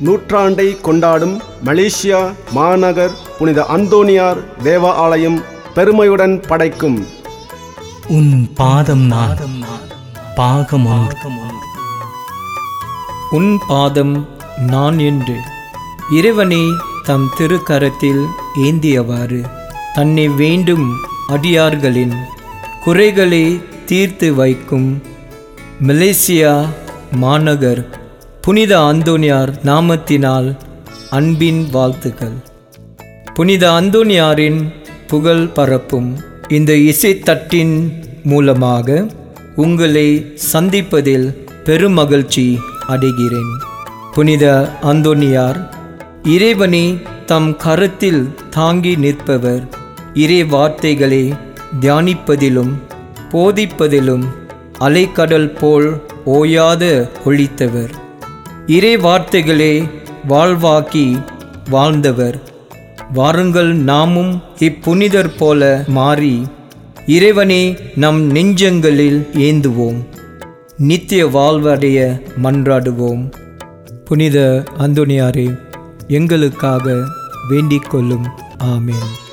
நூற்றாண்டை கொண்டாடும் மலேசியா மாநகர் புனித அந்தோனியார் தேவ ஆலயம் பெருமையுடன் படைக்கும் உன் பாதம் நாதம் பாகம் உன் பாதம் நான் என்று இறைவனை தம் திருக்கரத்தில் ஏந்தியவாறு தன்னை வேண்டும் அடியார்களின் குறைகளை தீர்த்து வைக்கும் மலேசியா மாநகர் புனித அந்தோனியார் நாமத்தினால் அன்பின் வாழ்த்துக்கள். புனித அந்தோனியாரின் புகழ் பரப்பும் இந்த இசைத்தட்டின் மூலமாக உங்களை சந்திப்பதில் பெருமகிழ்ச்சி அடைகிறேன். புனித அந்தோனியார் இறைவனை தம் கரத்தில் தாங்கி நிற்பவர். இறை வார்த்தைகளை தியானிப்பதிலும் போதிப்பதிலும் அலைக்கடல் போல் ஓயாத ஒழித்தவர். இறை வார்த்தைகளை வாழ்வாக்கி வாழ்ந்தவர். வாருங்கள் நாமும் இப்புனிதர் போல மாறி இறைவனை நம் நெஞ்சங்களில் ஏந்துவோம். நித்திய வாழ்வடைய மன்றாடுவோம். புனித அந்தோனியாரே, எங்களுக்காக வேண்டிக் கொள்ளும். ஆமென்.